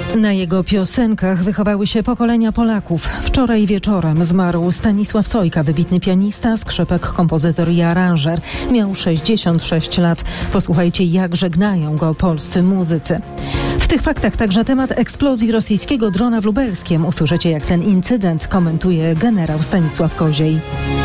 Na jego piosenkach wychowały się pokolenia Polaków. Wczoraj wieczorem zmarł Stanisław Sojka, wybitny pianista, skrzypek, kompozytor i aranżer. Miał 66 lat. Posłuchajcie, jak żegnają go polscy muzycy. W tych faktach także temat eksplozji rosyjskiego drona w Lubelskiem. Usłyszycie, jak ten incydent komentuje generał Stanisław Koziej.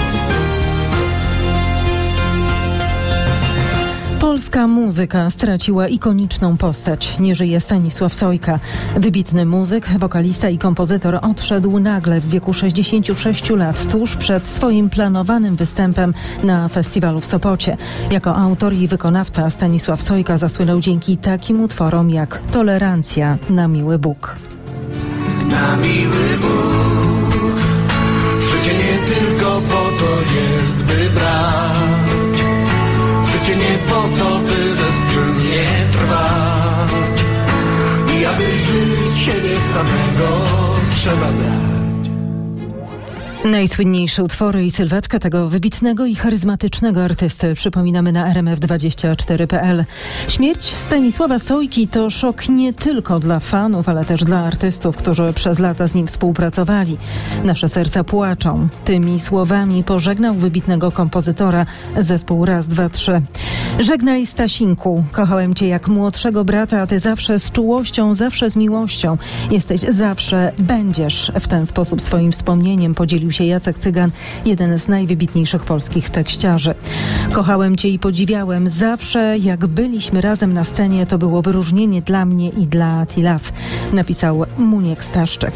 Polska muzyka straciła ikoniczną postać. Nie żyje Stanisław Sojka. Wybitny muzyk, wokalista i kompozytor odszedł nagle w wieku 66 lat, tuż przed swoim planowanym występem na festiwalu w Sopocie. Jako autor i wykonawca Stanisław Sojka zasłynął dzięki takim utworom jak Tolerancja, Na miły Bóg. Na miły Bóg, życie nie tylko po to jest, by brać. Życie nie po to, by bezczynnie trwać. I aby żyć siebie samego trzeba dać. Najsłynniejsze utwory i sylwetkę tego wybitnego i charyzmatycznego artysty przypominamy na rmf24.pl. Śmierć Stanisława Sojki to szok nie tylko dla fanów, ale też dla artystów, którzy przez lata z nim współpracowali. Nasze serca płaczą. Tymi słowami pożegnał wybitnego kompozytora zespół Raz, dwa, trzy. Żegnaj, Stasinku. Kochałem cię jak młodszego brata, a ty zawsze z czułością, zawsze z miłością. Jesteś zawsze, będziesz. W ten sposób swoim wspomnieniem podzielił się Jacek Cygan, jeden z najwybitniejszych polskich tekściarzy. Kochałem cię i podziwiałem. Zawsze jak byliśmy razem na scenie, to było wyróżnienie dla mnie i dla Tilaf, napisał Muniek Staszczyk.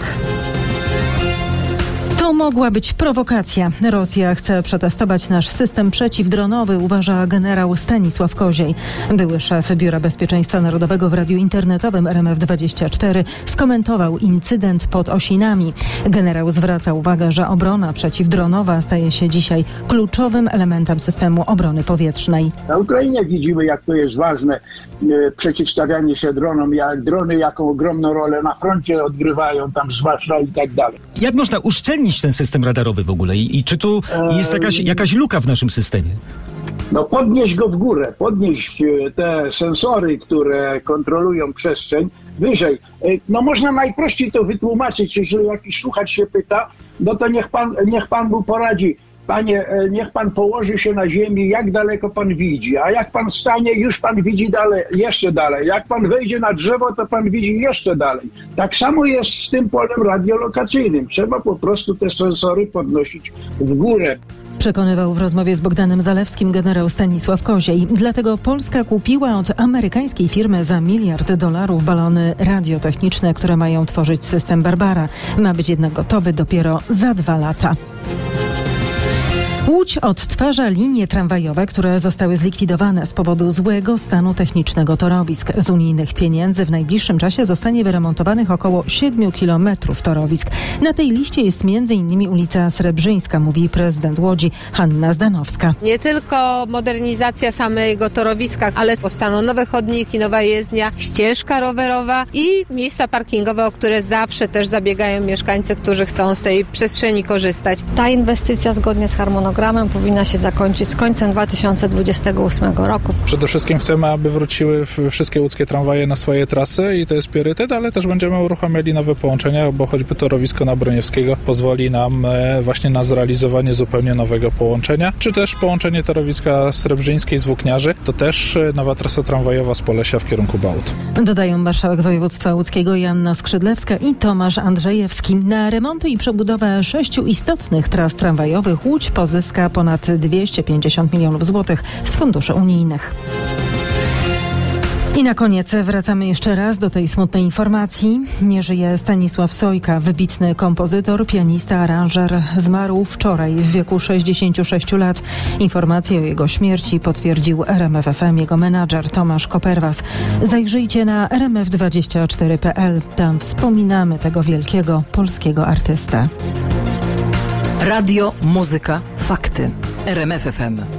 To mogła być prowokacja. Rosja chce przetestować nasz system przeciwdronowy, uważa generał Stanisław Koziej. Były szef Biura Bezpieczeństwa Narodowego w radiu internetowym RMF24 skomentował incydent pod Osinami. Generał zwraca uwagę, że obrona przeciwdronowa staje się dzisiaj kluczowym elementem systemu obrony powietrznej. Na Ukrainie widzimy, jak to jest ważne przeciwstawianie się dronom, jak drony jaką ogromną rolę na froncie odgrywają, tam zwłaszcza i tak dalej. Jak można uszczelnić ten system radarowy w ogóle? I czy tu jest jakaś luka w naszym systemie? No podnieść go w górę, podnieść te sensory, które kontrolują przestrzeń wyżej. No można najprościej to wytłumaczyć, jeżeli jakiś słuchacz się pyta, no to niech pan mu poradzi. Panie, niech pan położy się na ziemi, jak daleko pan widzi, a jak pan stanie, już pan widzi dalej, jeszcze dalej. Jak pan wejdzie na drzewo, to pan widzi jeszcze dalej. Tak samo jest z tym polem radiolokacyjnym. Trzeba po prostu te sensory podnosić w górę. Przekonywał w rozmowie z Bogdanem Zalewskim generał Stanisław Koziej. Dlatego Polska kupiła od amerykańskiej firmy za $1 miliard balony radiotechniczne, które mają tworzyć system Barbara. Ma być jednak gotowy dopiero za 2 lata. Łódź odtwarza linie tramwajowe, które zostały zlikwidowane z powodu złego stanu technicznego torowisk. Z unijnych pieniędzy w najbliższym czasie zostanie wyremontowanych około 7 kilometrów torowisk. Na tej liście jest m.in. ulica Srebrzyńska, mówi prezydent Łodzi Hanna Zdanowska. Nie tylko modernizacja samego torowiska, ale powstaną nowe chodniki, nowa jezdnia, ścieżka rowerowa i miejsca parkingowe, o które zawsze też zabiegają mieszkańcy, którzy chcą z tej przestrzeni korzystać. Ta inwestycja zgodnie z harmonogramem powinna się zakończyć z końcem 2028 roku. Przede wszystkim chcemy, aby wróciły wszystkie łódzkie tramwaje na swoje trasy i to jest priorytet, ale też będziemy uruchamiali nowe połączenia, bo choćby torowisko na Broniewskiego pozwoli nam właśnie na zrealizowanie zupełnie nowego połączenia, czy też połączenie torowiska Srebrzyńskiej z Włókniarzy, to też nowa trasa tramwajowa z Polesia w kierunku Bałut. Dodają marszałek województwa łódzkiego Joanna Skrzydlewska i Tomasz Andrzejewski. Na remonty i przebudowę 6 istotnych tras tramwajowych Łódź pozyska ponad 250 milionów złotych z funduszy unijnych. I na koniec wracamy jeszcze raz do tej smutnej informacji. Nie żyje Stanisław Sojka, wybitny kompozytor, pianista, aranżer. Zmarł wczoraj w wieku 66 lat. Informację o jego śmierci potwierdził RMF FM jego menadżer Tomasz Koperwas. Zajrzyjcie na rmf24.pl. Tam wspominamy tego wielkiego polskiego artystę. Radio, muzyka, fakty. RMF FM.